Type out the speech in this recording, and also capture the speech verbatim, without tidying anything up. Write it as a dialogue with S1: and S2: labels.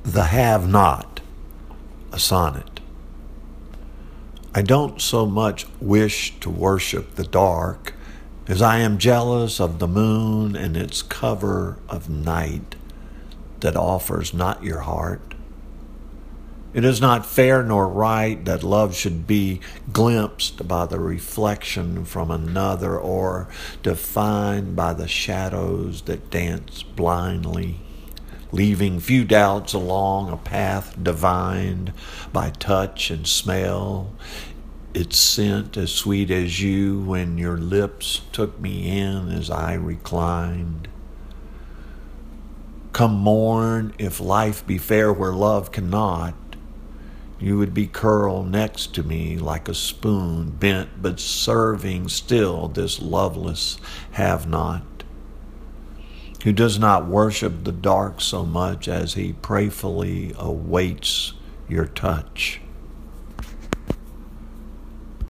S1: The Have Not, a sonnet. I don't so much wish to worship the dark as I am jealous of the moon and its cover of night that offers not your heart. It is not fair nor right that love should be glimpsed by the reflection from another or defined by the shadows that dance blindly, leaving few doubts along a path divined by touch and smell, its scent as sweet as you when your lips took me in as I reclined. Come morn, if life be fair where love cannot, you would be curled next to me like a spoon bent but serving still this loveless have-not, who does not worship the dark so much as he prayerfully awaits your touch.